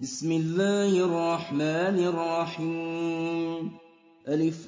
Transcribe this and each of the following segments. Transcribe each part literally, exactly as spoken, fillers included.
بسم الله الرحمن الرحيم ألف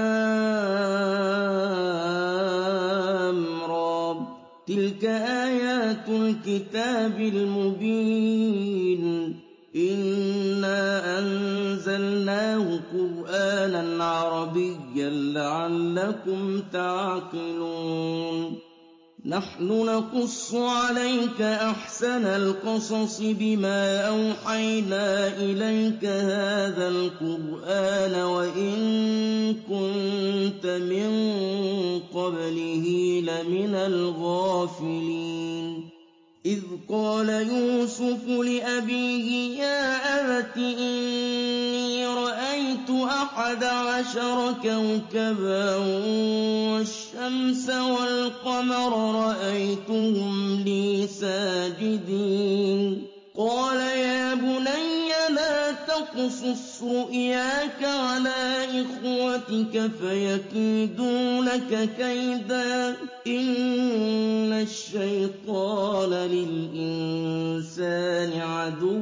لام را تلك آيات الكتاب المبين إنا أنزلناه قرآنا عربيا لعلكم تعقلون نحن نقص عليك أحسن القصص بما أوحينا إليك هذا القرآن وإن كنت من قبله لمن الغافلين إذ قال يوسف لأبيه يا أبت إني رأيت أحد عشر كوكبا والشمس والقمر رأيتهم لي ساجدين قال يا بني لا تقصص رؤياك على إخوتك فيكيدوا لك كيدا إن الشيطان للإنسان عدو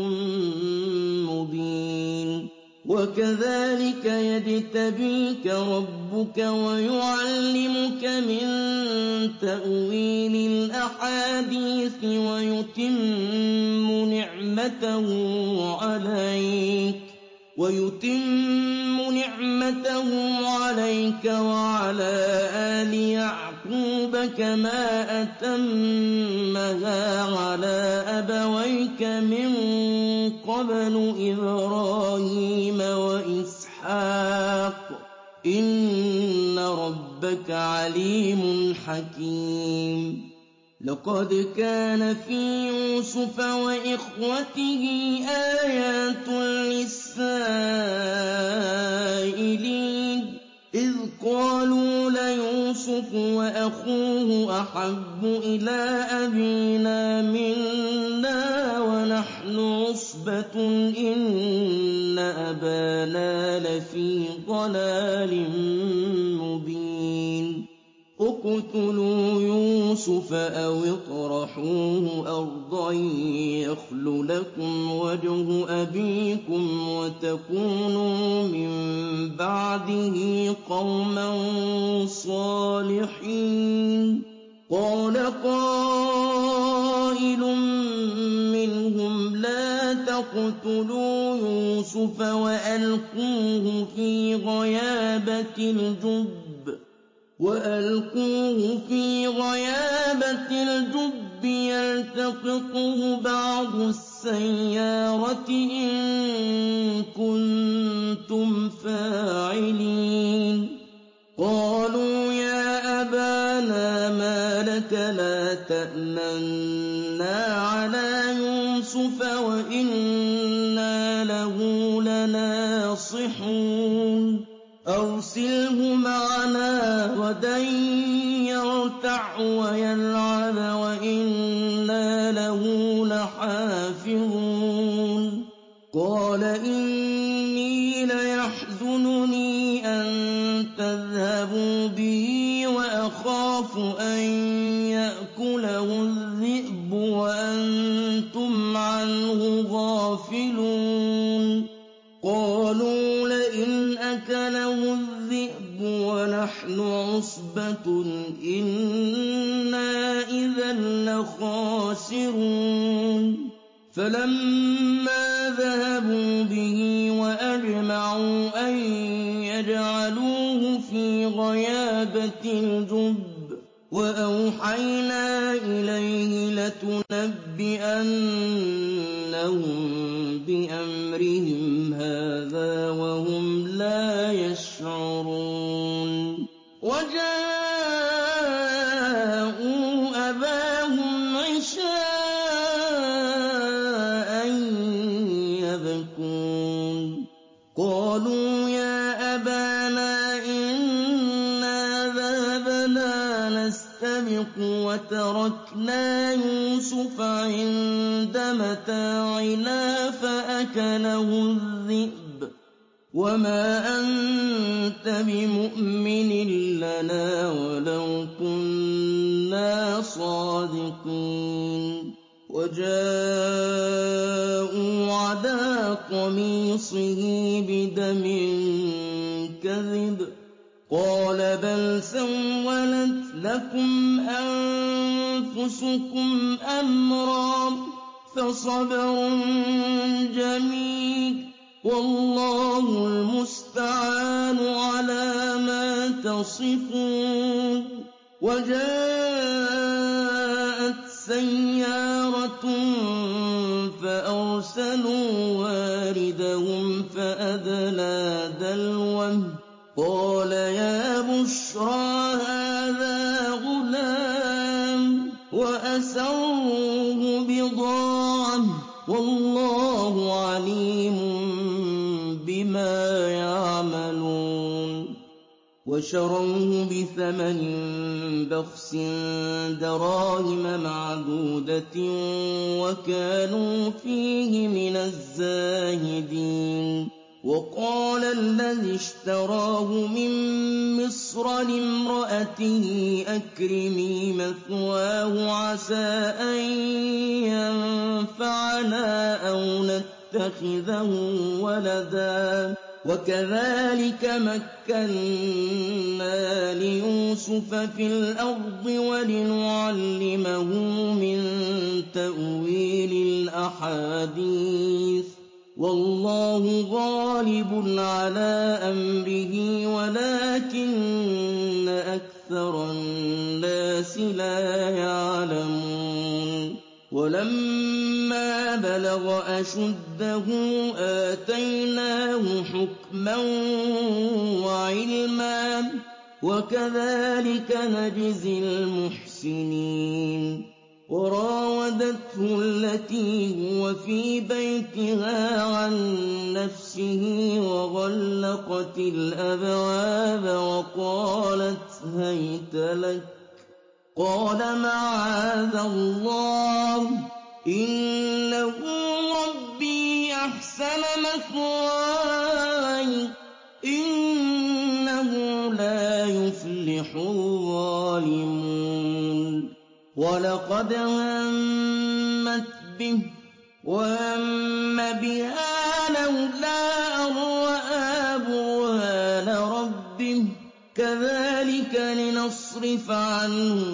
مبين وكذلك يجتبيك ربك ويعلمك من تأويل الأحاديث ويتم نعمته عليك ويتم نعمته عليك وعلى آل يعقوب كما أتمها على أبويك من قبل إبراهيم وإسحاق إن ربك عليم حكيم لقد كان في يوسف وإخوته آيات للسائلين إذ قالوا ليوسف وأخوه أحب إلى أبينا منا ونحن عصبة إن أبانا لفي ضلال مبين اقتلوا يوسف أو اطرحوه أرضا يخل لكم وجه أبيكم وتكونوا من بعده قوما صالحين قال قائل منهم لا تقتلوا يوسف وألقوه في غيابة الجب وألقوه في غيابة الجب يلتقطه بعض السيارة إن كنتم فاعلين قالوا يا أبانا ما لك لا تأمنا على يوسف وإنا له لناصحون أرسله معنا غدا يرتع ويلعب وإنا له لحافظون قال إني ليحزنني أن تذهبوا به وأخاف أن يأكله الذئب وأنتم عنه غافلون قالوا لئن أكله الذئب ونحن عصبة إنا إذا لخاسرون فلما ذهبوا به وأجمعوا أن يجعلوه في غيابة الجب وأوحينا إليه لتنبئنهم بأمرهم هذا وهم لا يشعرون وجاءوا أباهم عشاء يبكون قالوا يا أبانا إنا ذهبنا نستبق وتركنا يوسف عند متاعنا فأكله الذئب وما أنت بمؤمن لنا ولو كنا صادقين وجاءوا عداء قَمِيصِهِ بِدَمٍ كَذِبٍ ۚ قَالَ بَلْ سَوَّلَتْ لَكُمْ أَنفُسُكُمْ أَمْرًا ۖ فَصَبْرٌ جَمِيلٌ ۖ وَاللَّهُ الْمُسْتَعَانُ عَلَىٰ مَا تَصِفُونَ وَجَاءَتْ سَيَّارَةٌ فَأَرْسَلُوا وَارِدَهُمْ فَأَدْلَىٰ دَلْوَهُ ۖ قَالَ يَا بُشْرَىٰ هَٰذَا غُلَامٌ ۚ وَأَسَرُّوهُ بِضَاعَةً ۚ وَاللَّهُ عَلِيمٌ بِمَا يَعْمَلُونَ وَشَرَوْهُ بِثَمَنٍ بَخْسٍ دَرَاهِمَ مَعْدُودَةٍ وَكَانُوا فِيهِ مِنَ الزَّاهِدِينَ وَقَالَ الَّذِي اشْتَرَاهُ مِن مِّصْرَ لِامْرَأَتِهِ أَكْرِمِي مَثْوَاهُ عَسَىٰ أَن يَنفَعَنَا أَوْ نَتَّخِذَهُ وَلَدًا ۚ وَكَذَٰلِكَ مَكَّنَّا لِيُوسُفَ فِي الْأَرْضِ وَلِنُعَلِّمَهُ مِن تَأْوِيلِ الْأَحَادِيثِ ۚ وَاللَّهُ غَالِبٌ عَلَىٰ أَمْرِهِ وَلَٰكِنَّ أَكْثَرَ النَّاسِ لَا يَعْلَمُونَ وَلَمَّا بَلَغَ أَشُدَّهُ آتَيْنَاهُ حُكْمًا وَعِلْمًا ۚ وَكَذَٰلِكَ نَجْزِي الْمُحْسِنِينَ وَرَاوَدَتْهُ الَّتِي هُوَ فِي بَيْتِهَا عَن نَّفْسِهِ وَغَلَّقَتِ الْأَبْوَابَ وَقَالَتْ هَيْتَ لَكَ ۚ قَالَ مَعَاذَ اللَّهِ ۖ إِنَّهُ رَبِّي أَحْسَنَ مَثْوَايَ ۖ إِنَّهُ لَا يُفْلِحُ الظَّالِمُونَ وَلَقَدْ هَمَّتْ بِهِ وَهَمَّ بِهَا لَوْلَا أَن رَّأَىٰ بُرْهَانَ رَبِّهِ ۚ كَذَٰلِكَ لِنَصْرِفَ عَنْهُ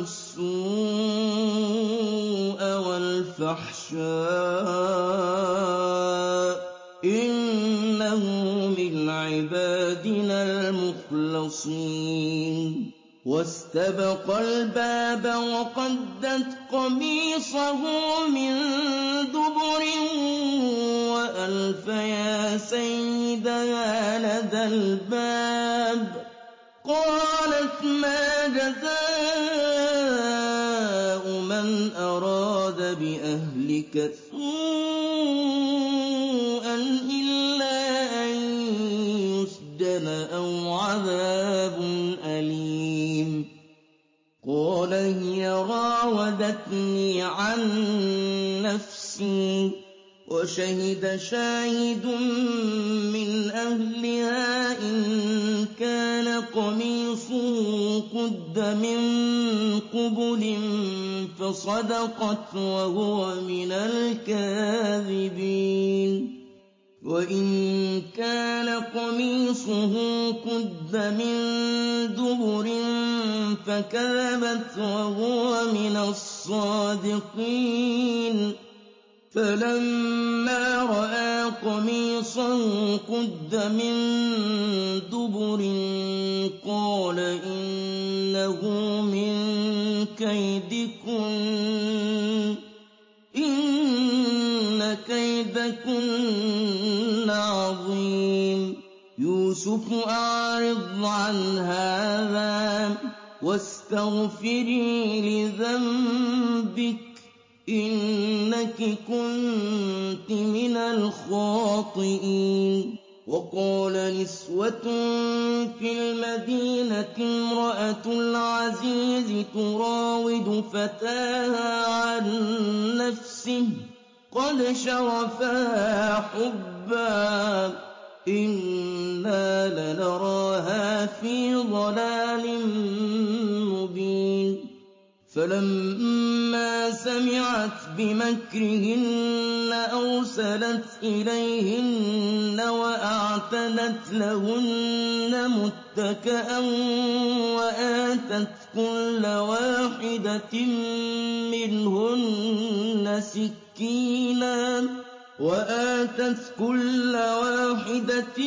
السُّوءَ وَالْفَحْشَاءَ ۚ إِنَّهُ مِنْ عِبَادِنَا الْمُخْلَصِينَ وَاسْتَبَقَ الْبَابَ وَقَدَّتْ قَمِيصَهُ مِن دُبُرٍ وَأَلْفَ يَا سَيِّدَهَا لَدَى الْبَابِ ۚ قَالَتْ مَا جَزَاءُ مَنْ أَرَادَ بِأَهْلِكَ سُوءًا إِلَّا أَن يُسْجَنَ أَوْ عَذَابٌ أَلِيمٌ قَالَ هِيَ رَاوَدَتْنِي عَن نَّفْسِي ۚ وَشَهِدَ شَاهِدٌ مِّنْ أَهْلِهَا إِن كَانَ قَمِيصُهُ قُدَّ مِن قُبُلٍ فَصَدَقَتْ وَهُوَ مِنَ الْكَاذِبِينَ وَإِن كَانَ قَمِيصُهُ قُدَّ مِن دُبُرٍ فَكَذَبَتْ وَهُوَ مِنَ الصَّادِقِينَ فَلَمَّا رَأَىٰ قَمِيصَهُ قُدَّ مِن دُبُرٍ قَالَ إِنَّهُ مِن كَيْدِكُنَّ ۖ إِنَّ كَيْدَكُنَّ عَظِيمٌ يُوسُفُ أَعْرِضْ عَنْ هَٰذَا وَاسْتَغْفِرِي لِذَنبِكِ ۖ إِنَّكِ كُنتِ مِنَ الْخَاطِئِينَ وَقَالَ نِسْوَةٌ فِي الْمَدِينَةِ امْرَأَتُ الْعَزِيزِ تُرَاوِدُ فَتَاهَا عَن نَّفْسِهِ ۖ قَدْ شَغَفَهَا حُبًّا ۖ إِنَّا لَنَرَاهَا فِي ضَلَالٍ مُّبِينٍ فَلَمَّا سَمِعَتْ بِمَكْرِهِنَّ أَرْسَلَتْ إِلَيْهِنَّ وَأَعْتَدَتْ لَهُنَّ مُتَّكَأً وَآتَتْ كُلَّ وَاحِدَةٍ مِّنْهُنَّ سِكِّينًا وَآتَتْ كُلَّ وَاحِدَةٍ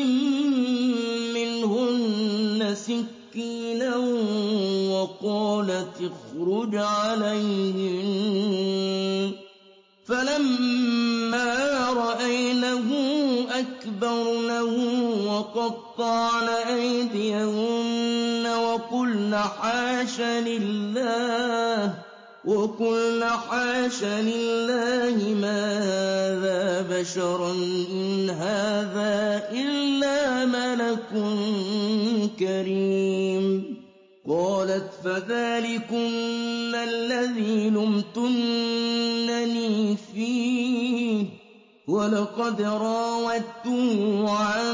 مِّنْهُنَّ سِكِّينًا وَقَالَتِ اخْرُجْ عَلَيْهِنَّ فَلَمَّا رَأَيْنَهُ أَكْبَرْنَهُ وَقَطَّعْنَ أَيْدِيَهُنَّ وَقُلْنَ حَاشَ لِلَّهِ مَا هَٰذَا بَشَرًا إِنْ هَٰذَا إِلَّا مَلَكٌ كَرِيمٌ قَالَتْ فَذَٰلِكُنَّ الَّذِي لُمْتُنَّنِي فِيهِ وَلَقَدْ رَاوَدتُّهُ عَن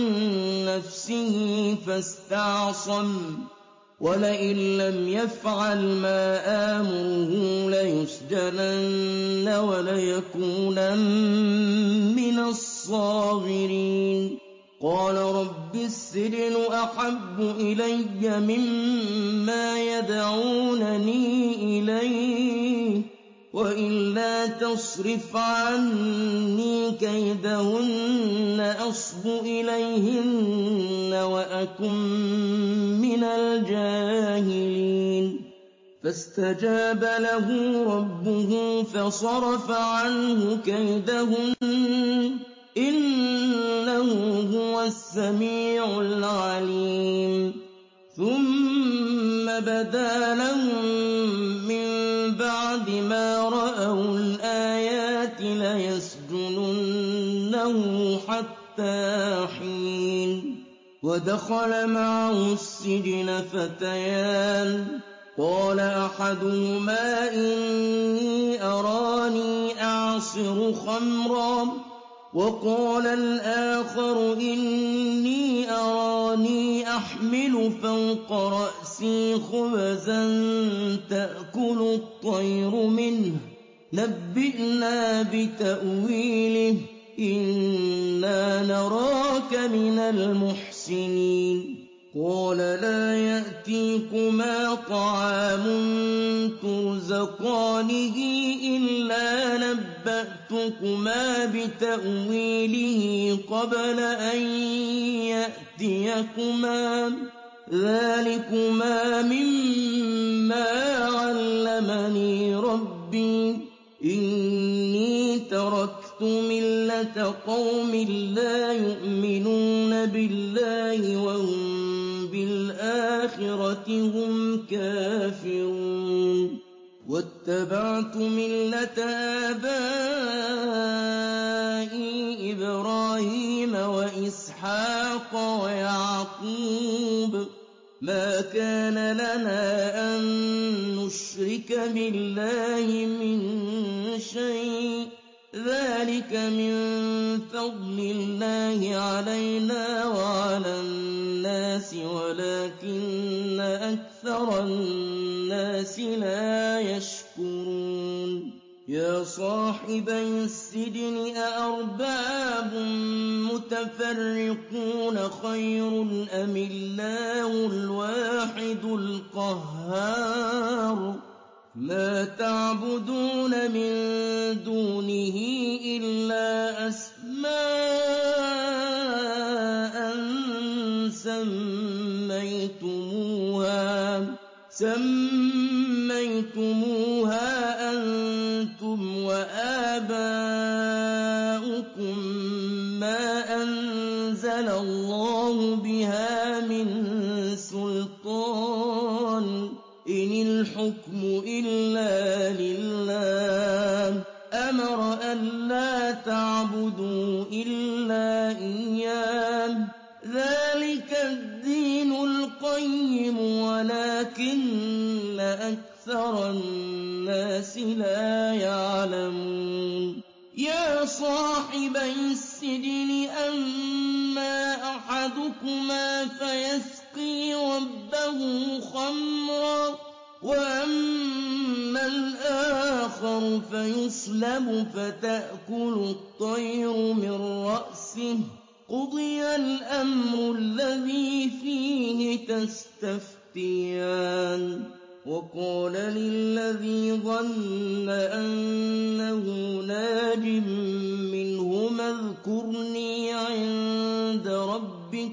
نَّفْسِهِ فَاسْتَعْصَمَ وَلَئِن لَّمْ يَفْعَلْ مَا آمُرُهُ لَيُسْجَنَنَّ وَلَيَكُونًا مِّنَ الصَّاغِرِينَ قَالَ رَبِّ السِّجْنُ أَحَبُّ إِلَيَّ مِمَّا يَدْعُونَنِي إِلَيْهِ وَإِلَّا تَصْرِفْ عَنِّي كَيْدَهُنَّ أَصْبُ إِلَيْهِنَّ وَأَكُن مِّنَ الْجَاهِلِينَ فَاسْتَجَابَ لَهُ رَبُّهُ فَصَرَفَ عَنْهُ كَيْدَهُنَّ ۚ إِنَّهُ هُوَ السَّمِيعُ الْعَلِيمُ ثُمَّ بَدَا لَهُم مِّن بَعْدِ مَا رَأَوُا الْآيَاتِ لَيَسْجُنُنَّهُ حَتَّىٰ حِينٍ وَدَخَلَ مَعَهُ السِّجْنَ فَتَيَانِ قَالَ أَحَدُهُمَا إِنِّي أَرَانِي أَعْصِرُ خَمْرًا وَقَالَ الْآخَرُ إِنِّي أَرَانِي أَحْمِلُ فَوْقَ رَأْسِي خُبْزًا تَأْكُلُ الطَّيْرُ مِنْهُ نَبِّئْنَا بِتَأْوِيلِهِ إِنَّا نَرَاكَ مِنَ الْمُحْسِنِينَ قَالَ لَا يَأْتِيكُمَا طَعَامٌ تُرْزَقَانِهِ إِلَّا نَبَّأْتُكُمَا بِتَأْوِيلِهِ قَبْلَ أَن يَأْتِيَكُمَا ۚ ذَٰلِكُمَا مِمَّا عَلَّمَنِي رَبِّي ۚ إِنِّي تَرَكْتُ مِلَّةَ قَوْمٍ لَّا يُؤْمِنُونَ بِاللَّهِ وَهُم بِالْآخِرَةِ هُمْ كَافِرُونَ وَاتَّبَعْتُ مِلَّةَ آبَائِي إِبْرَاهِيمَ وَإِسْحَاقَ وَيَعْقُوبَ ۚ مَا كَانَ لَنَا أَن نُّشْرِكَ بِاللَّهِ مِن شَيْءٍ ۚ ذَٰلِكَ مِن فَضْلِ اللَّهِ عَلَيْنَا وَعَلَى النَّاسِ وَلَٰكِنَّ أَكْثَرَ النَّاسِ لَا يَشْكُرُونَ يَا صَاحِبَيِ السِّجْنِ أَأَرْبَابٌ مُّتَفَرِّقُونَ خَيْرٌ أَمِ اللَّهُ الْوَاحِدُ الْقَهَّارُ مَا تَعْبُدُونَ مِن دُونِهِ إِلَّا أَسْمَاءً سَمَّيْتُمُوهَا أَنتُمْ وَآبَاؤُكُم مَّا أَنزَلَ اللَّهُ بِهَا مِن سُلْطَانٍ ۚ إِنِ الْحُكْمُ إِلَّا لِلَّهِ ۚ أَمَرَ أَلَّا تَعْبُدُوا إِلَّا إِيَّاهُ ۚ ذَٰلِكَ الدِّينُ الْقَيِّمُ وَلَٰكِنَّ أَكْثَرَ النَّاسِ لَا يَعْلَمُونَ يَا صَاحِبَيِ السِّجْنِ أَمَّا أَحَدُكُمَا فَيَسْقِي رَبَّهُ خَمْرًا وَأَمَّا وأما الآخر فيصلب فتأكل الطير من رأسه قضي الأمر الذي فيه تستفتيان وقال للذي ظن أنه ناج منهما اذكرني عند ربك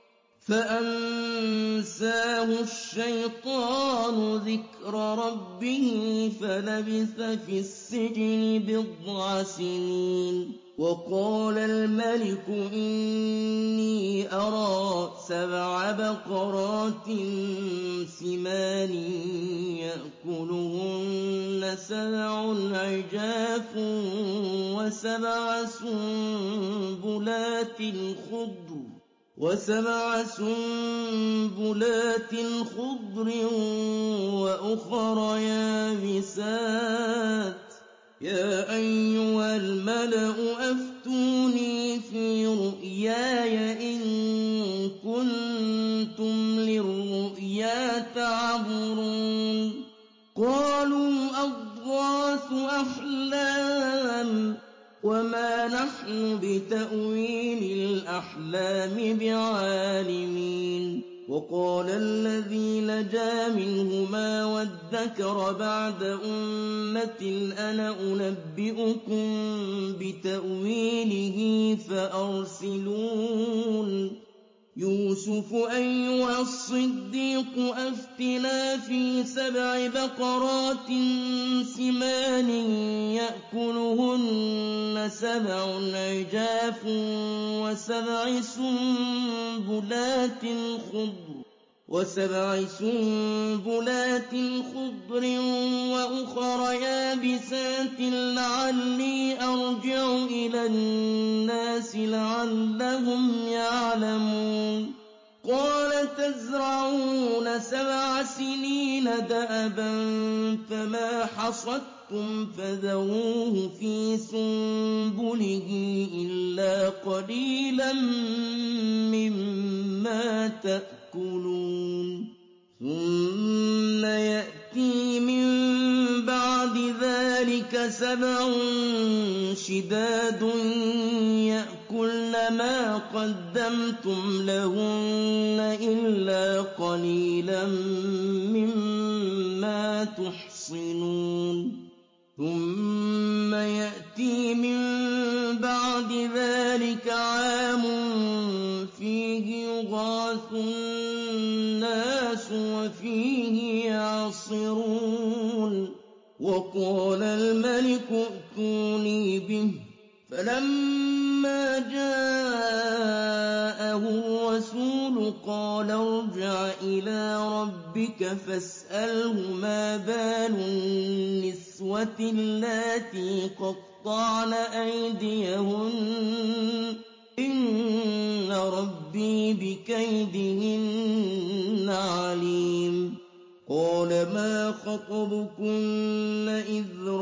فأنساه الشيطان ذكر ربه فلبث في السجن بضع سنين وقال الملك إني أرى سبع بقرات سمان يأكلهن سبع عجاف وسبع سنبلات خضر وسبع سنبلات خضر وأخر يابسات يا أيها الملأ أفتوني في رؤياي إن كنتم للرؤيا تعبرون قالوا أضغاث أحلام وما نحن بتأويل الأحلام بعالمين وقال الذي نجا منهما وادكر بعد أمة أنا أنبئكم بتأويله فأرسلون يوسف أيها الصديق أفتنا في سبع بقرات سمان يأكلهن سبع عجاف وسبع سنبلات خضر وسبع سنبلات خضر وأخر يابسات لعلي أرجع إلى الناس لعلهم يعلمون قال تزرعون سبع سنين دأبا فما حصدتم فذروه في سنبله إلا قليلا مما تأكلون ثم يأتي من بعد ذلك سبع شداد يأكلن ما قدمتم لهن إلا قليلا مما تحصنون ثم يأتي من بعد ذلك عام فيه يغاث الناس وفيه يعصرون وقال الملك ائتوني به فلما جاءه الرسول قال ارجع إلى ربك فاسأله ما بال النسوة اللاتي قطعن أيديهن إن ربي بكيدهن عليم قال ما خطبكن إذ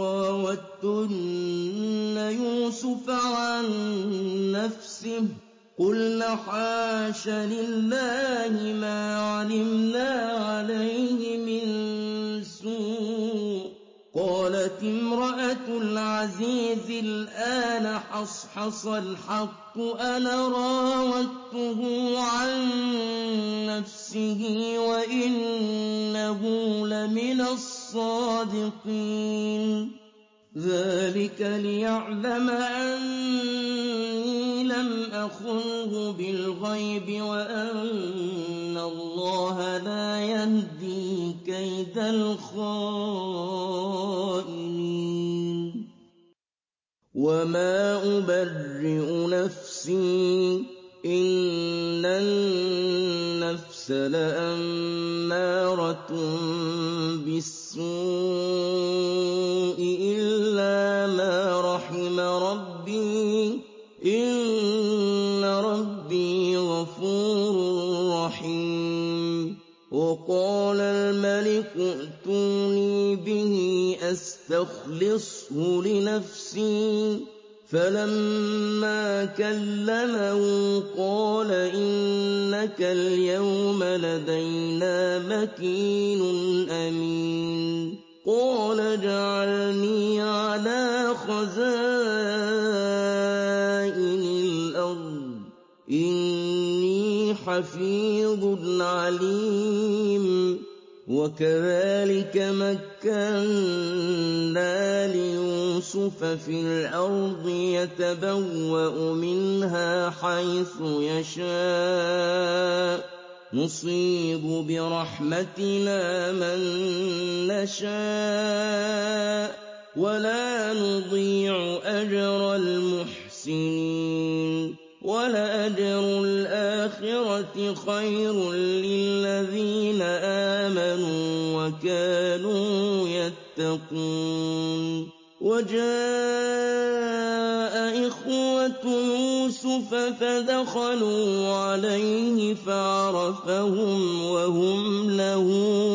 راوتن يوسف عن نفسه قلنا حاش لله ما علمنا عليه من سوء قالت امرأة العزيز الآن حصحص الحق أنا راودته عن نفسه وإنه لمن الصادقين ذلك ليعلم أني لم أخنه بالغيب وأن الله لا يهدي كيد الخائنين وما أبرئ نفسي إن النفس لأمارة بالسوء إلا ما رحم ربي إن ربي غفور رحيم وقال الملك ائتوني به أستخلصه لنفسي فلما كلمه قال إنك اليوم لدينا مكين أمين قال اجْعَلْنِي عَلَىٰ خَزَائِنِ الْأَرْضِ ۖ إِنِّي حَفِيظٌ عَلِيمٌ وَكَذَٰلِكَ مَكَّنَّا لِيُوسُفَ فِي الْأَرْضِ يَتَبَوَّأُ مِنْهَا حَيْثُ يَشَاءُ ۚ نُصِيبُ بِرَحْمَتِنَا مَن نَّشَاءُ ۖ وَلَا نُضِيعُ أَجْرَ الْمُحْسِنِينَ وَلَأَجْرُ الْآخِرَةِ خَيْرٌ لِّلَّذِينَ آمَنُوا وَكَانُوا يَتَّقُونَ وَجَاءَ إِخْوَةُ يُوسُفَ فَدَخَلُوا عَلَيْهِ فَعَرَفَهُمْ وَهُمْ لَهُ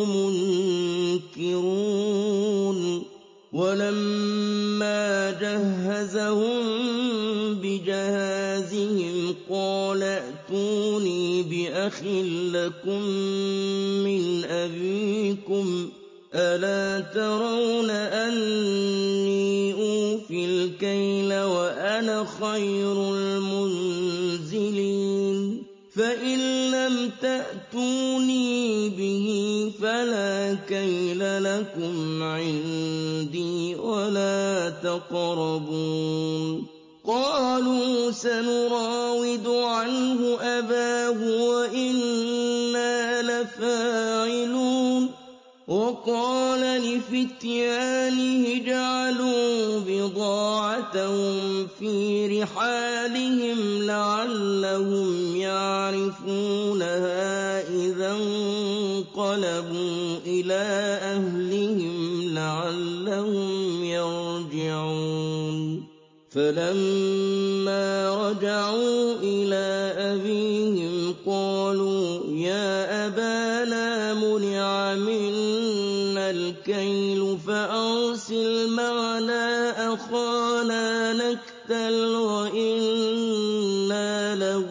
مُنكِرُونَ وَلَمَّا جَهَّزَهُم بِجَهَازِهِمْ قَالَ ائْتُونِي بِأَخٍ لَّكُم مِّنْ أَبِيكُمْ ۚ أَلَا تَرَوْنَ أَنِّي أُوفِي الْكَيْلَ وَأَنَا خَيْرُ الْمُنزِلِينَ فَإِن لَّمْ تَأْتُونِي بِهِ فَلَا كَيْلَ لَكُمْ عِندِي وَلَا تَقْرَبُونِ قَالُوا سَنُرَاوِدُ عَنْهُ أَبَاهُ وَإِنَّا لَفَاعِلُونَ وَقَالَ لِفِتْيَانِهِ اجْعَلُوا بِضَاعَتَهُمْ فِي رِحَالِهِمْ لَعَلَّهُمْ يَعْرِفُونَهَا إِذَا انقَلَبُوا إِلَىٰ أَهْلِهِمْ لَعَلَّهُمْ يَرْجِعُونَ فَلَمَّا رَجَعُوا إِلَىٰ أَبِيهِمْ قَالُوا يَا أَبَانَا مُنِعَ مِنَّا الْكَيْلُ فَأَرْسِلْ مَعَنَا أَخَانَا نَكْتَلْ وَإِنَّا لَهُ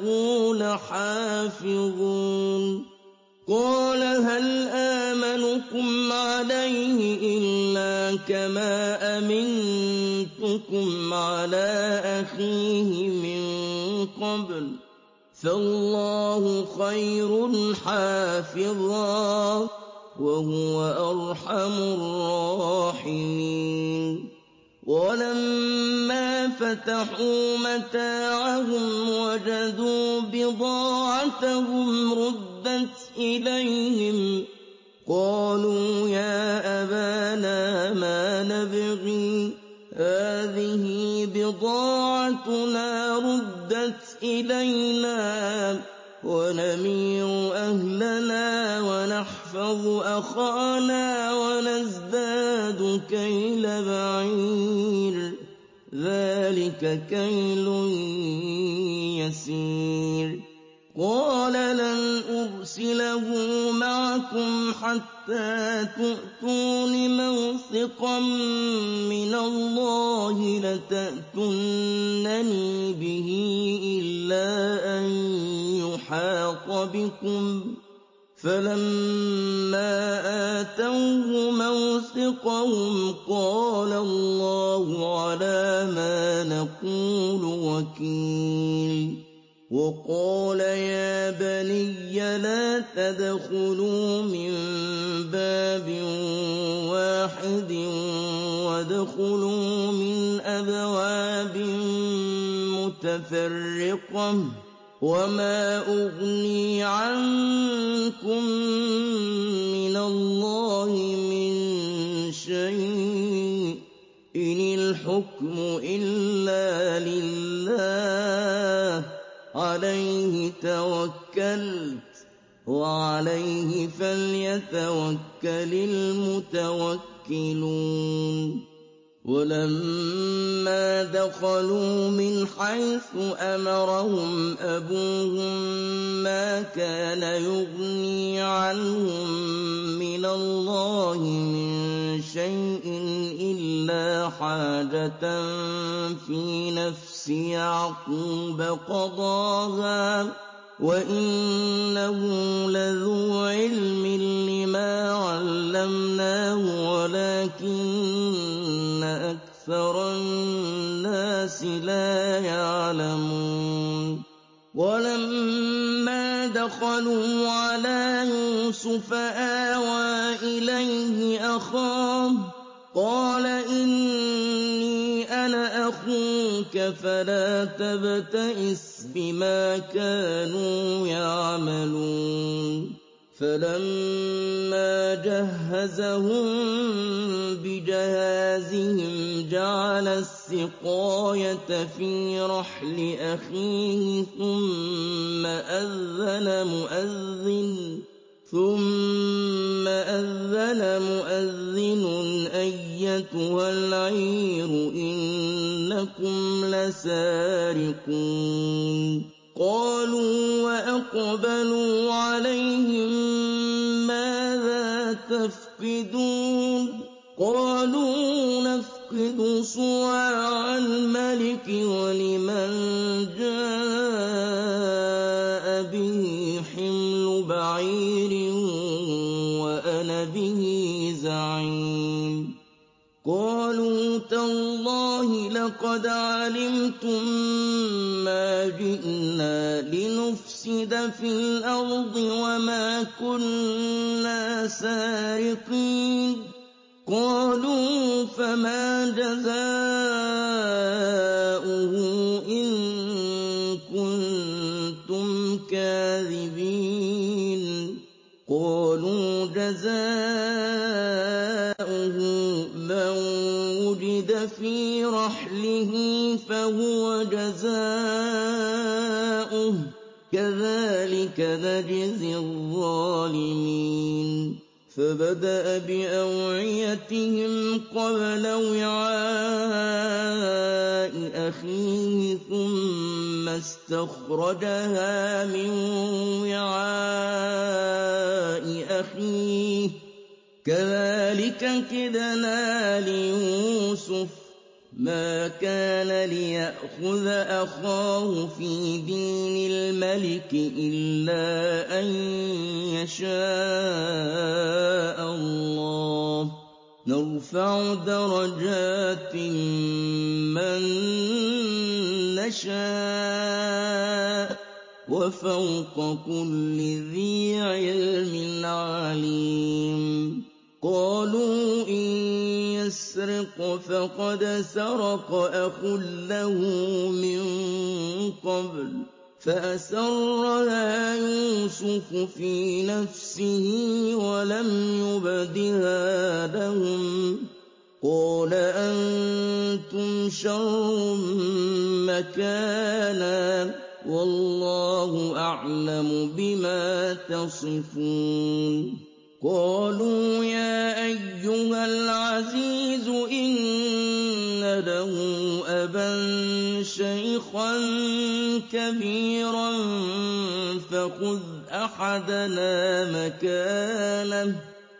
لَحَافِظُونَ قَالَ هَلْ آمَنُكُمْ عَلَيْهِ إِلَّا كَمَا أَمِنتُكُمْ عَلَىٰ أَخِيهِ مِن قَبْلُ ۖ فَاللَّهُ خَيْرٌ حَافِظًا ۖ وَهُوَ أَرْحَمُ الرَّاحِمِينَ وَلَمَّا فَتَحُوا مَتَاعَهُمْ وَجَدُوا بِضَاعَتَهُمْ رُدَّتْ إِلَيْهِمْ ۖ قَالُوا يَا أَبَانَا مَا نَبْغِي ۖ هَٰذِهِ بِضَاعَتُنَا رُدَّتْ إِلَيْنَا ۖ وَنَمِيرُ أَهْلَنَا وَنَحْفَظُ أَخَانَا وَنَزْدَادُ كَيْلَ بَعِيرٍ ۖ ذَٰلِكَ كَيْلٌ يَسِيرٌ قَالَ لَنْ أُرْسِلَهُ مَعَكُمْ حَتَّىٰ تُؤْتُونِ مَوْثِقًا مِّنَ اللَّهِ لَتَأْتُنَّنِي بِهِ إِلَّا أَن يُحَاطَ بِكُمْ ۖ فَلَمَّا آتَوْهُ مَوْثِقَهُمْ قَالَ اللَّهُ عَلَىٰ مَا نَقُولُ وَكِيلٌ وَقَالَ يَا بَنِيَّ لَا تَدْخُلُوا مِن بَابٍ وَاحِدٍ وَادْخُلُوا مِنْ أَبْوَابٍ مُّتَفَرِّقَةٍ ۖ وَمَا أُغْنِي عَنكُم مِّنَ اللَّهِ مِن شَيْءٍ ۖ إِنِ الْحُكْمُ إِلَّا لِلَّهِ ۖ عَلَيْهِ تَوَكَّلْتُ ۖ وَعَلَيْهِ فَلْيَتَوَكَّلِ الْمُتَوَكِّلُونَ وَلَمَّا دَخَلُوا مِنْ حَيْثُ أَمَرَهُمْ أَبُوهُم مَّا كَانَ يُغْنِي عَنْهُم مِّنَ اللَّهِ مِن شَيْءٍ إِلَّا حَاجَةً فِي نَفْسِ يَعْقُوبَ قَضَاهَا ۚ وَإِنَّهُ لَذُو عِلْمٍ لِّمَا عَلَّمْنَاهُ وَلَٰكِنَّ أَكْثَرَ النَّاسِ لَا يَعْلَمُونَ وَلَمَّا دَخَلُوا عَلَىٰ يُوسُفَ آوَىٰ إِلَيْهِ أَخَاهُ قَالَ إِنِّي أَنَا أَخُوكَ فَلَا تَبْتَئِسْ بِمَا كَانُوا يَعْمَلُونَ فَلَمَّا جَهَّزَهُم بِجَهَازِهِمْ جَعَلَ السِّقَايَةَ فِي رَحْلِ أَخِيهِ ثُمَّ أَذَّنَ مُؤَذِّنٌ ثُمَّ أَذَّنَ مُؤَذِّنٌ أَيَّتُهَا الْعِيرُ إِنَّكُمْ لَسَارِقُونَ قَالُوا وَأَقْبَلُوا عَلَيْهِم مَّاذَا تَفْقِدُونَ قَالُوا نَفْقِدُ صُوَاعَ الْمَلِكِ وَلِمَن جَاءَ بِهِ حِمْلُ بَعِيرٍ وَأَنَا بِهِ زَعِيمٌ قَالُوا تَاللَّهِ لَقَدْ عَلِمْتُم مَّا جِئْنَا لِنُفْسِدَ فِي الْأَرْضِ وَمَا كُنَّا سَارِقِينَ قَالُوا فَمَا جَزَاؤُهُ إِن كُنتُمْ كَاذِبِينَ قَالُوا جَزَاؤُهُ مَن وُجِدَ فِي رَحْلِهِ فَهُوَ جَزَاؤُهُ كَذَٰلِكَ نَجْزِي الظَّالِمِينَ فَبَدَأَ بِأَوْعِيَتِهِمْ قَبْلَ وِعَاءِ أَخِيهِ ثُمَّ اسْتَخْرَجَهَا مِن وِعَاءِ أَخِيهِ كَذَٰلِكَ كِدْنَا لِيُوسُفَ مَا كَانَ لِيَأْخُذَ أَخَاهُ فِي دِينِ الْمَلِكِ إِلَّا أَن يَشَاءَ اللَّهُ ۚ نَرْفَعُ دَرَجَاتٍ مَّن نَّشَاءُ ۗ وَفَوْقَ كُلِّ ذِي عِلْمٍ عَلِيمٌ قَالُوا إِن يَسْرِقْ فَقَدْ سَرَقَ أَخٌ لَّهُ مِن قَبْلُ فَأَسَرَّهَا يُوسُفُ فِي نَفْسِهِ وَلَمْ يُبْدِهَا لَهُمْ قَالَ أَنتُمْ شَرٌّ مَّكَانًا وَاللَّهُ أَعْلَمُ بِمَا تَصِفُونَ قَالُوا يَا أَيُّهَا الْعَزِيزُ إِنَّ لَهُ أَبًا شَيْخًا كَبِيرًا فَخُذْ أَحَدَنَا مَكَانَهُ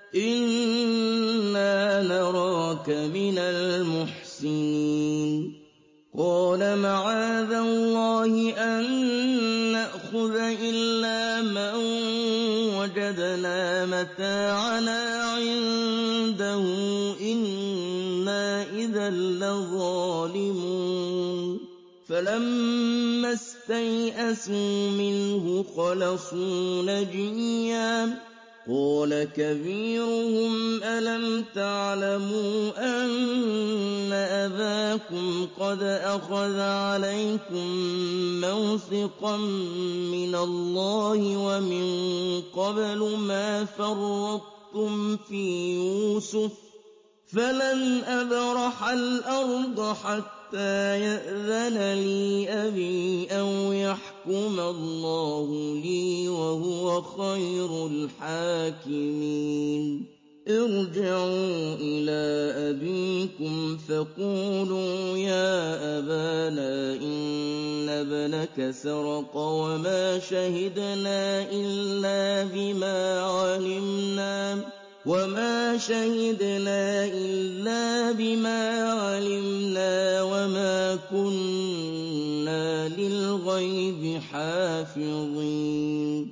إِنَّا نَرَاكَ مِنَ الْمُحْسِنِينَ قَالَ مَعَاذَ اللَّهِ أَن نَّأْخُذَ إِلَّا مَن وَجَدْنَا مَتَاعَنَا عِندَهُ إِنَّا إِذًا لَّظَالِمُونَ فَلَمَّا اسْتَيْأَسُوا مِنْهُ خَلَصُوا نَجِيًّا قَالَ كَبِيرُهُمْ أَلَمْ تَعْلَمُوا أَنَّ أَبَاكُمْ قَدْ أَخَذَ عَلَيْكُم مَّوْثِقًا مِّنَ اللَّهِ وَمِن قَبْلُ مَا فَرَّطتُمْ فِي يُوسُفَ فَلَنْ أَبْرَحَ الْأَرْضَ حَتَّىٰ يَأْذَنَ لِي أَبِي أَوْ يَحْكُمَ اللَّهُ لِي وَهُوَ خَيْرُ الْحَاكِمِينَ ارْجِعُوا إِلَىٰ أَبِيكُمْ فَقُولُوا يَا أَبَانَا إِنَّ ابْنَكَ سَرَقَ وَمَا شَهِدْنَا إِلَّا بِمَا عَلِمْنَا وَمَا شَهِدْنَا إِلَّا بِمَا عَلِمْنَا وَمَا كُنَّا لِلْغَيْبِ حَافِظِينَ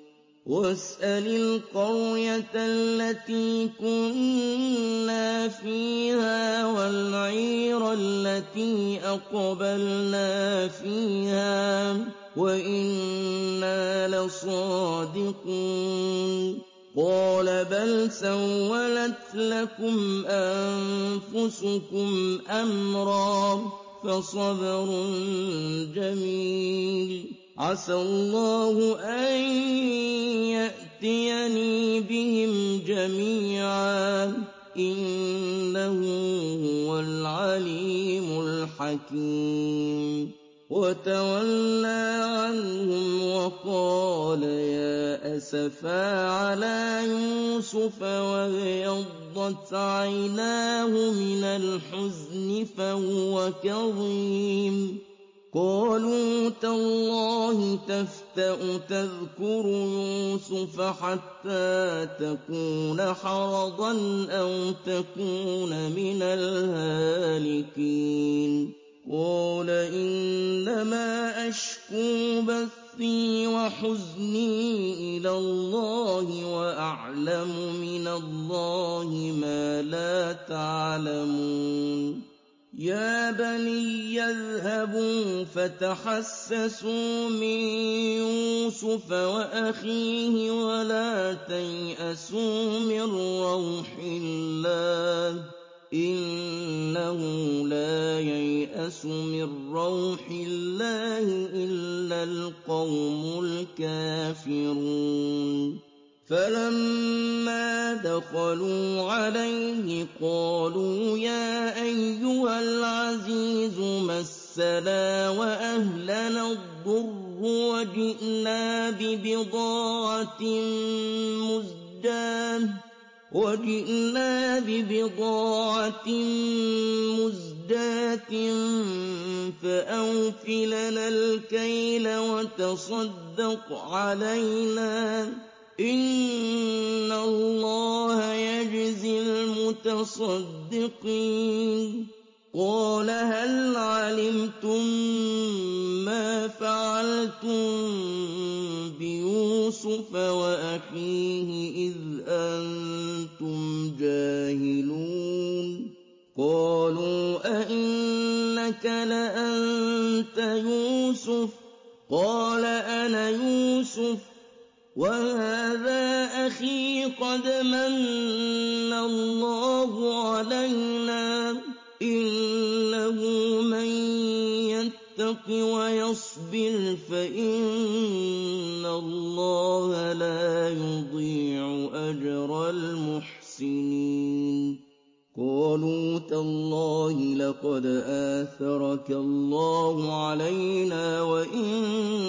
وَاسْأَلِ الْقَرْيَةَ الَّتِي كُنَّا فِيهَا وَالْعِيرَ الَّتِي أَقْبَلْنَا فِيهَا ۖ وَإِنَّا لَصَادِقُونَ قَالَ بَلْ سَوَّلَتْ لَكُمْ أَنفُسُكُمْ أَمْرًا ۖ فَصَبْرٌ جَمِيلٌ ۖ عَسَى اللَّهُ أَن يَأْتِيَنِي بِهِمْ جَمِيعًا ۚ إِنَّهُ هُوَ الْعَلِيمُ الْحَكِيمُ وَتَوَلَّىٰ عَنْهُمْ وَقَالَ يَا أَسَفَىٰ عَلَىٰ يُوسُفَ وَابْيَضَّتْ عَيْنَاهُ مِنَ الْحُزْنِ فَهُوَ كَظِيمٌ قَالُوا تَاللَّهِ تَفْتَأُ تَذْكُرُ يُوسُفَ حَتَّىٰ تَكُونَ حَرَضًا أَوْ تَكُونَ مِنَ الْهَالِكِينَ قَالَ إِنَّمَا أَشْكُو بَثِّي وَحُزْنِي إِلَى اللَّهِ وَأَعْلَمُ مِنَ اللَّهِ مَا لَا تَعْلَمُونَ يَا بَنِيَّ اذْهَبُوا فَتَحَسَّسُوا مِن يُوسُفَ وَأَخِيهِ وَلَا تَيْأَسُوا مِن رَّوْحِ اللَّهِ ۖ إِنَّهُ لَا يَيْأَسُ مِن رَّوْحِ اللَّهِ إِلَّا الْقَوْمُ الْكَافِرُونَ فَلَمَّا دَخَلُوا عَلَيْهِ قَالُوا يَا أَيُّهَا الْعَزِيزُ مَسَّنَا وَأَهْلَنَا الضُّرُّ وَجِئْنَا بِبِضَاعَةٍ مُزْجَاةٍ فَأَوْفِ لَنَا الْكَيْلَ وَتَصَدَّقْ عَلَيْنَا ۖ إِنَّ اللَّهَ يَجْزِي الْمُتَصَدِّقِينَ قَالَ هَلْ عَلِمْتُم مَّا فَعَلْتُم بِيُوسُفَ وَأَخِيهِ إِذْ أَنتُمْ جَاهِلُونَ قَالُوا أَإِنَّكَ لَأَنتَ يُوسُفُ ۖ قَالَ أَنَا يُوسُفُ ۖ وَهَٰذَا أَخِي قَدْ مَنَّ اللَّهُ عَلَيْنَا ۖ إِنَّهُ مَن يَتَّقِ وَيَصْبِرْ فَإِنَّ اللَّهَ لَا يُضِيعُ أَجْرَ الْمُحْسِنِينَ قَالُوا تَاللَّهِ لَقَدْ آثَرَكَ اللَّهُ عَلَيْنَا وَإِن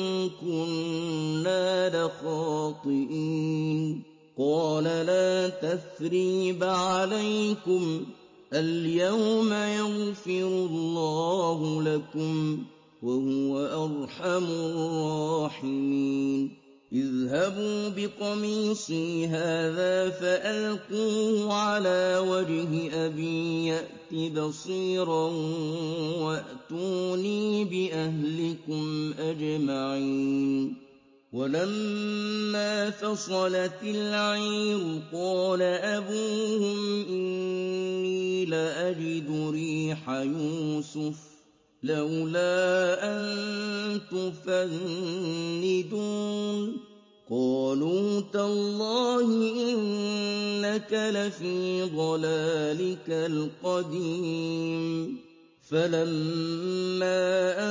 كُنَّا لَخَاطِئِينَ قَالَ لَا تَثْرِيبَ عَلَيْكُمْ ۖ الْيَوْمَ يَغْفِرُ اللَّهُ لَكُمْ ۖ وَهُوَ أَرْحَمُ الرَّاحِمِينَ اذْهَبُوا بِقَمِيصِي هَٰذَا فَأَلْقُوهُ عَلَىٰ وَجْهِ أَبِي يَأْتِ بَصِيرًا وَأْتُونِي بِأَهْلِكُمْ أَجْمَعِينَ وَلَمَّا فَصَلَتِ الْعِيرُ قَالَ أَبُوهُمْ إِنِّي لَأَجِدُ رِيحَ يُوسُفَ ۖ لَوْلَا أَن تُفَنِّدُونِ قَالُوا تَاللَّهِ إِنَّكَ لَفِي ضَلَالِكَ الْقَدِيمِ فَلَمَّا أَن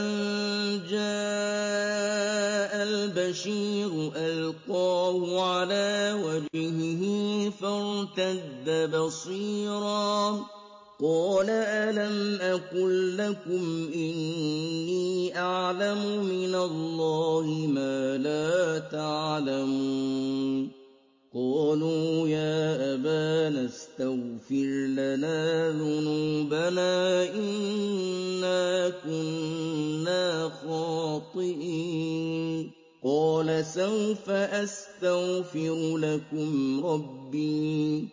جَاءَ الْبَشِيرُ أَلْقَاهُ عَلَىٰ وَجْهِهِ فَارْتَدَّ بَصِيرًا قَالَ أَلَمْ أَقُل لَّكُمْ إِنِّي أَعْلَمُ مِنَ اللَّهِ مَا لَا تَعْلَمُونَ قَالُوا يَا أَبَانَا اسْتَغْفِرْ لَنَا ذُنُوبَنَا إِنَّا كُنَّا خَاطِئِينَ قَالَ سَوْفَ أَسْتَغْفِرُ لَكُمْ رَبِّي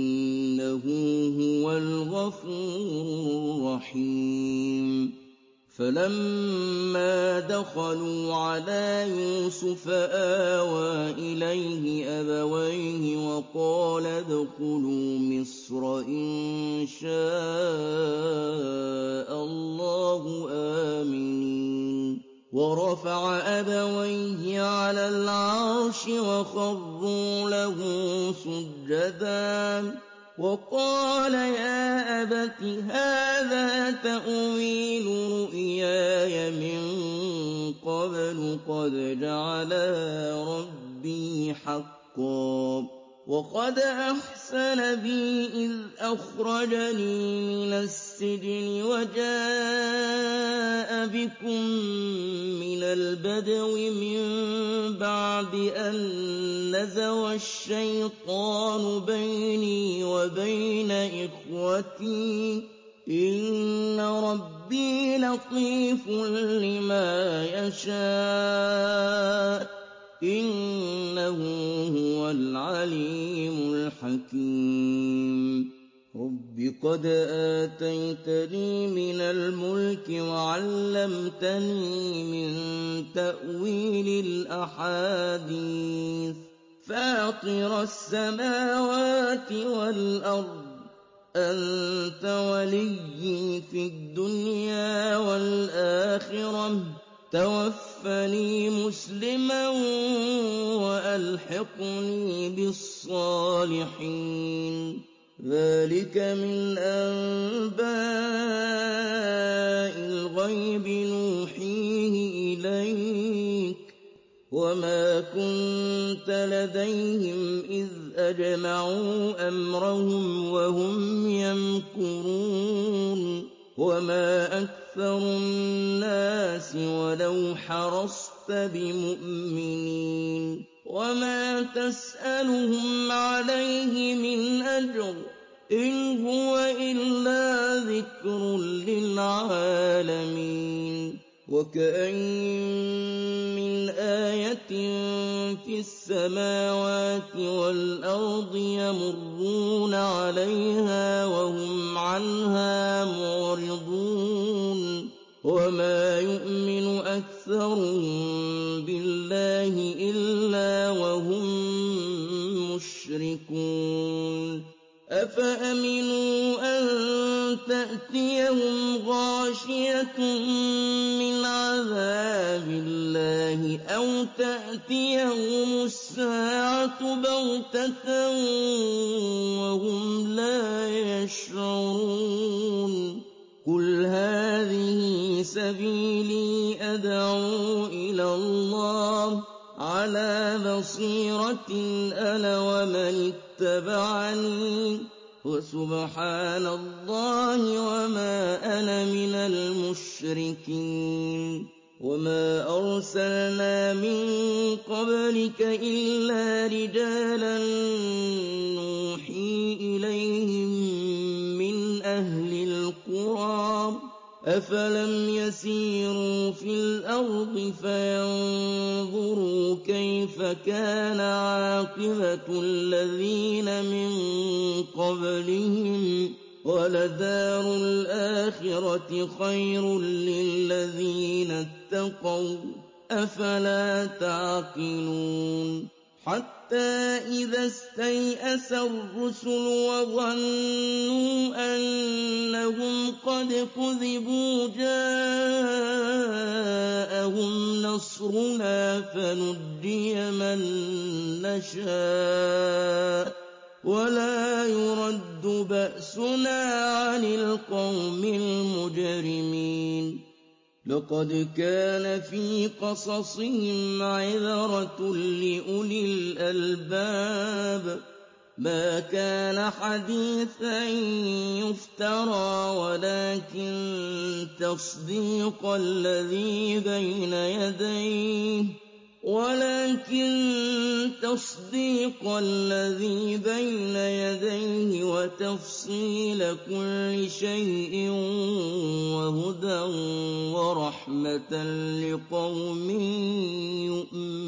إِنَّهُ هُوَ الْغَفُورُ الرَّحِيمُ فَلَمَّا دَخَلُوا عَلَىٰ يُوسُفَ آوَىٰ إِلَيْهِ أَبَوَيْهِ وَقَالَ ادْخُلُوا مِصْرَ إِن شَاءَ اللَّهُ آمِنِينَ وَرَفَعَ أَبَوَيْهِ عَلَى الْعَرْشِ وَخَرُّوا لَهُ سُجَّدًا وَقَالَ يَا أَبَتِ هَٰذَا تَأْوِيلُ رُؤْيَايَ مِن قَبْلُ قَدْ جَعَلَهَا رَبِّي حَقًّا وَقَدْ أَحْسَنَ بِي إِذْ أَخْرَجَنِي مِنَ السِّجْنِ وَجَاءَ بِكُم مِّنَ الْبَدْوِ مِن بَعْدِ أَن نَّزَغَ الشَّيْطَانُ بَيْنِي وَبَيْنَ إِخْوَتِي ۚ إِنَّ رَبِّي لَطِيفٌ لِّمَا يَشَاءُ ۚ إِنَّهُ هُوَ الْعَلِيمُ الْحَكِيمُ رَبِّ قَدْ آتَيْتَنِي مِنَ الْمُلْكِ وَعَلَّمْتَنِي مِن تَأْوِيلِ الْأَحَادِيثِ فَاطِرَ السَّمَاوَاتِ وَالْأَرْضِ أَنتَ وَلِيِّي فِي الدُّنْيَا وَالْآخِرَةِ ۖ تَوَفَّنِي مُسْلِمًا وَأَلْحِقْنِي بِالصَّالِحِينَ ذَٰلِكَ مِنْ أَنبَاءِ الْغَيْبِ نُوحِيهِ إِلَيْكَ ۚ وَمَا كُنتَ لَدَيْهِمْ إِذْ أَجْمَعُوا أَمْرَهُمْ وَهُمْ يَمْكُرُونَ وَمَا أَكْثَرُ النَّاسِ وَلَوْ حَرَصْتَ بِمُؤْمِنِينَ وَمَا تَسْأَلُهُمْ عَلَيْهِ مِنْ أَجْرٍ ۚ إِنْ هُوَ إِلَّا ذِكْرٌ لِّلْعَالَمِينَ وَكَأَيِّن مِّنْ آيَةٍ فِي السَّمَاوَاتِ وَالْأَرْضِ يَمُرُّونَ عَلَيْهَا وَهُمْ عَنْهَا مُعْرِضُونَ وَمَا يُؤْمِنُ أَكْثَرُهُم بِاللَّهِ إِلَّا وَهُم مُّشْرِكُونَ أَفَأَمِنُوا أَن تَأْتِيَهُمْ غَاشِيَةٌ مِّنْ عَذَابِ اللَّهِ أَوْ تَأْتِيَهُمُ السَّاعَةُ بَغْتَةً وَهُمْ لَا يَشْعُرُونَ قُلْ هَٰذِهِ سَبِيلِي أَدْعُو إِلَى اللَّهِ عَلَىٰ بَصِيرَةٍ أَنَا وَمَنِ اتَّبَعَنِي ۖ وَسُبْحَانَ اللَّهِ وَمَا أَنَا مِنَ الْمُشْرِكِينَ وَمَا أَرْسَلْنَا مِن قَبْلِكَ إِلَّا رِجَالًا نُّوحِي إِلَيْهِم مِّنْ أَهْلِ الْقُرَىٰ ۗ أَفَلَمْ يَسِيرُوا فِي الْأَرْضِ فَيَنظُرُوا كَيْفَ كَانَ عَاقِبَةُ الَّذِينَ مِن قَبْلِهِمْ ۗ وَلَدَارُ الْآخِرَةِ خَيْرٌ لِّلَّذِينَ اتَّقَوْا ۗ أَفَلَا تَعْقِلُونَ حَتَّىٰ إِذَا اسْتَيْأَسَ الرُّسُلُ وَظَنُّوا أَنَّهُمْ قَدْ كُذِبُوا جَاءَهُمْ نَصْرُنَا فَنُجِّيَ مَن نَّشَاءُ وَلَا يُرَدُّ بَأْسُنَا عَنِ الْقَوْمِ الْمُجْرِمِينَ لَقَدْ كَانَ فِي قَصَصِهِمْ عِبْرَةٌ لِّأُولِي الْأَلْبَابِ ۗ مَا كَانَ حَدِيثًا يُفْتَرَىٰ وَلَٰكِن تَصْدِيقَ الَّذِي بَيْنَ يَدَيْهِ وَلَٰكِن تَصْدِيقَ الَّذِي بَيْنَ يَدَيْهِ وَتَفْصِيلَ كُلِّ شَيْءٍ وَهُدًى وَرَحْمَةً لِّقَوْمٍ يُؤْمِنُونَ